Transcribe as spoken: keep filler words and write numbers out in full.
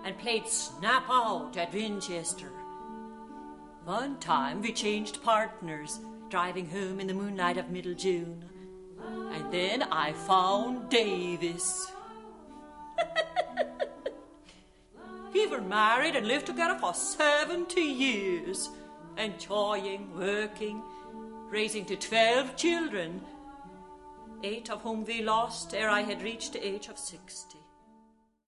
and played Snap Out at Winchester. One time we changed partners, driving home in the moonlight of middle June. And then I found Davis. We were married and lived together for seventy years, enjoying, working, raising to twelve children, eight of whom we lost ere I had reached the age of sixty.